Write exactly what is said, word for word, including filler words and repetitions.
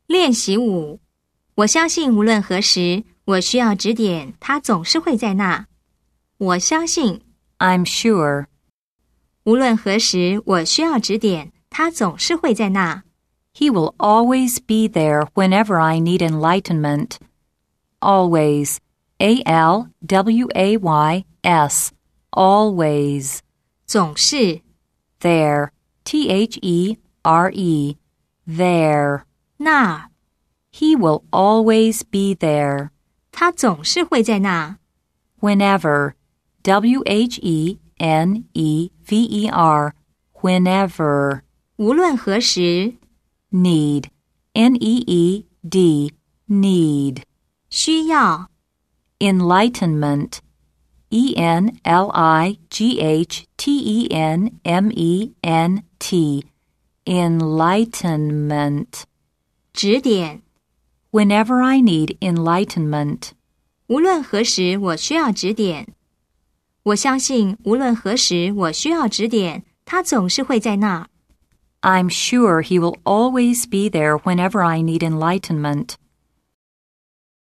练习五，我相信无论何时，我需要指点，他总是会在那。我相信 I'm sure. 无论何时，我需要指点，他总是会在那。 He will always be there whenever I need enlightenment. Always. A L W A Y S. Always. 总是 There. T H E R E. There. 那 He will always be there. 他总是会在那。 Whenever. W H E N E V E R. Whenever. 无论何时 Need. N E E D. Need. 需要 Enlightenment. E N L I G H T E N M E N T. Enlightenment. 指点 Whenever I need enlightenment. 无论何时，我需要指点。我相信无论何时，我需要指点，他总是会在那。 I'm sure he will always be there whenever I need enlightenment.